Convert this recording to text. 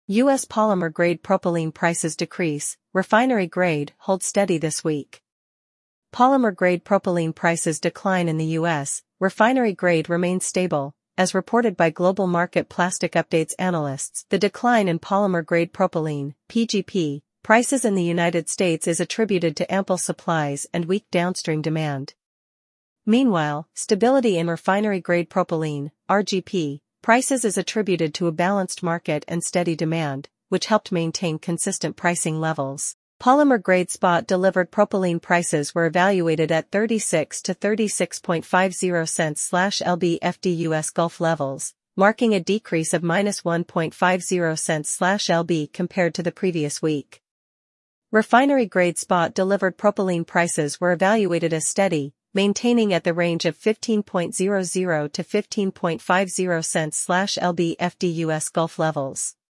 U.S. polymer-grade propylene prices decrease, refinery-grade hold steady this week. Polymer-grade propylene prices decline in the U.S., refinery-grade remains stable, as reported by Global Market Plastic Updates analysts. The decline in polymer-grade propylene, PGP, prices in the United States is attributed to ample supplies and weak downstream demand. Meanwhile, stability in refinery-grade propylene, RGP, prices is attributed to a balanced market and steady demand, which helped maintain consistent pricing levels. Polymer-grade spot-delivered propylene prices were evaluated at 36 to 36.50 cents/lb/FD US Gulf levels, marking a decrease of -1.50 cents/lb compared to the previous week. Refinery-grade spot-delivered propylene prices were evaluated as steady, maintaining at the range of 15.00 to 15.50 cents/lb/FD US Gulf levels.